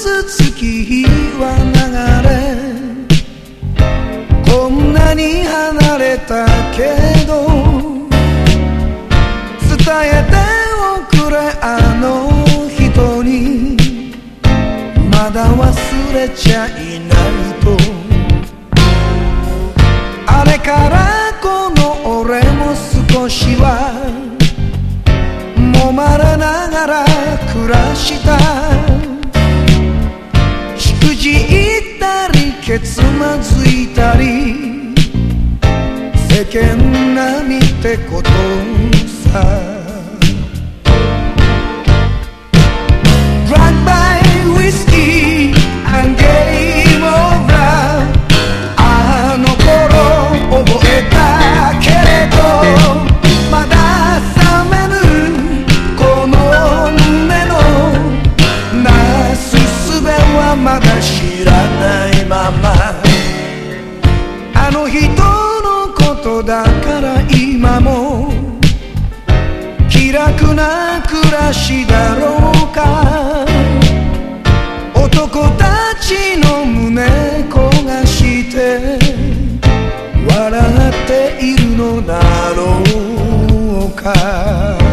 ず月日は流れ、こんなに離れたけど伝えておくれあの人に、まだ忘れちゃいないと。あれからこの俺も少しは揉まれながら暮らした。しくじったりけつまずいたり、世間並みってことさ。Drive by whiskey and game of love、 あの頃覚えたけれど、まだ冷めぬこの胸のなすすべはまだ知らないまま。あの人のことだから今も気楽な暮らしだろうか。男たちの胸焦がして笑っているのだろうか。